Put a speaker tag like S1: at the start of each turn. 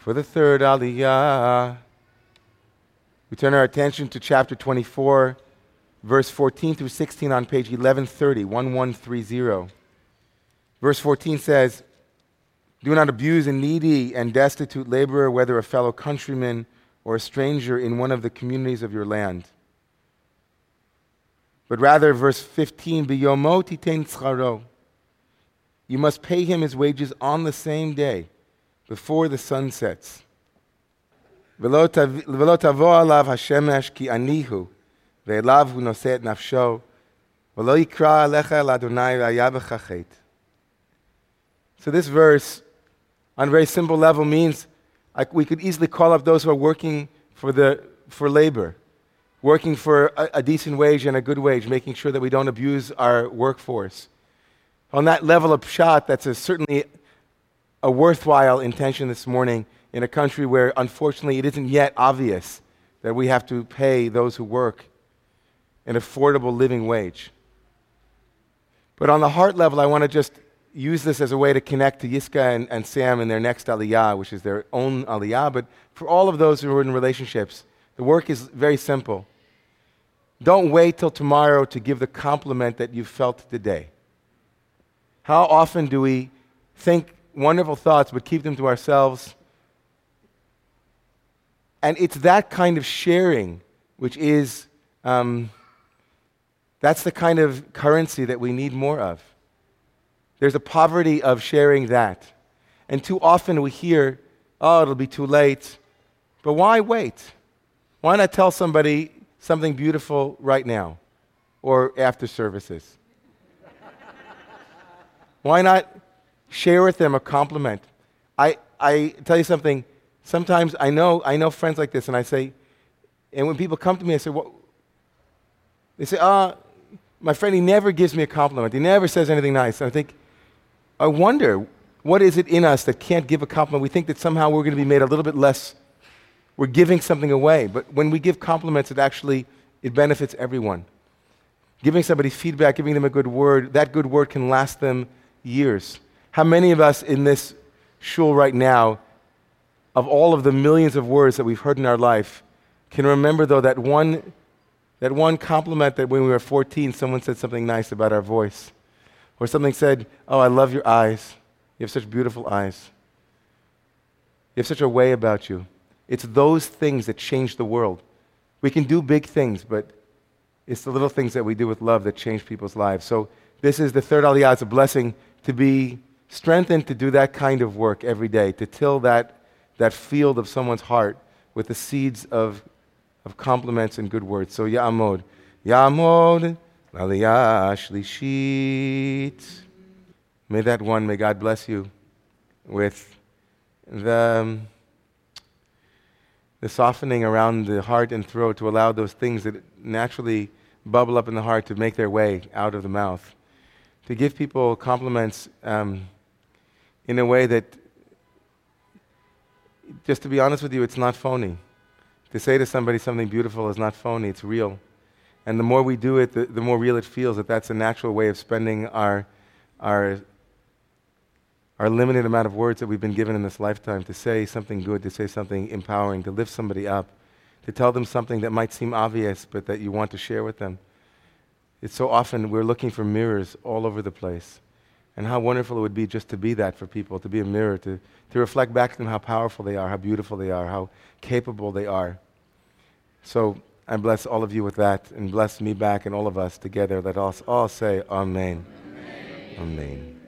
S1: for the third Aliyah. We turn our attention to chapter 24, verse 14 through 16 on page 1130, 1130. Verse 14 says, "Do not abuse a needy and destitute laborer, whether a fellow countryman or a stranger in one of the communities of your land. But rather," verse 15, "Biyomo titein tzcharo." You must pay him his wages on the same day, before the sun sets. "V'lo tavo alav hashemesh ki anihu, ve'elav hu noseh et nafsho, v'lo yikra alecha el Adonai v'haya b'cha chet." So this verse, on a very simple level, means we could easily call up those who are working for labor, working for a decent wage and a good wage, making sure that we don't abuse our workforce. On that level of pshat, that's certainly a worthwhile intention this morning in a country where, unfortunately, it isn't yet obvious that we have to pay those who work an affordable living wage. But on the heart level, I want to just use this as a way to connect to Yiska and Sam in their next Aliyah, which is their own Aliyah. But for all of those who are in relationships, the work is very simple. Don't wait till tomorrow to give the compliment that you felt today. How often do we think wonderful thoughts but keep them to ourselves? And it's that kind of sharing which is, that's the kind of currency that we need more of. There's a poverty of sharing that. And too often we hear, "Oh, it'll be too late." But why wait? Why not tell somebody something beautiful right now or after services? Why not share with them a compliment? I tell you something, sometimes I know friends like this, and I say, and when people come to me, I say, "What?" They say, "My friend, he never gives me a compliment. He never says anything nice." And I wonder, what is it in us that can't give a compliment? We think that somehow we're going to be made a little bit less, we're giving something away. But when we give compliments, it benefits everyone. Giving somebody feedback, giving them a good word, that good word can last them years. How many of us in this shul right now, of all of the millions of words that we've heard in our life, can remember, though, that one compliment that when we were 14, someone said something nice about our voice? Or something said, "Oh, I love your eyes. You have such beautiful eyes. You have such a way about you." It's those things that change the world. We can do big things, but it's the little things that we do with love that change people's lives. So this is the third Aliyah. It's a blessing to be strengthened to do that kind of work every day, to till that field of someone's heart with the seeds of compliments and good words. So Ya'amod. Ya'amod Aliyah Shlishit. May God bless you with the softening around the heart and throat to allow those things that naturally bubble up in the heart to make their way out of the mouth. To give people compliments in a way that, just to be honest with you, it's not phony. To say to somebody something beautiful is not phony, it's real. And the more we do it, the more real it feels, that that's a natural way of spending our limited amount of words that we've been given in this lifetime, to say something good, to say something empowering, to lift somebody up, to tell them something that might seem obvious but that you want to share with them. It's so often we're looking for mirrors all over the place. And how wonderful it would be just to be that for people, to be a mirror, to reflect back to them how powerful they are, how beautiful they are, how capable they are. So I bless all of you with that, and bless me back and all of us together. Let us all say Amen. Amen. Amen.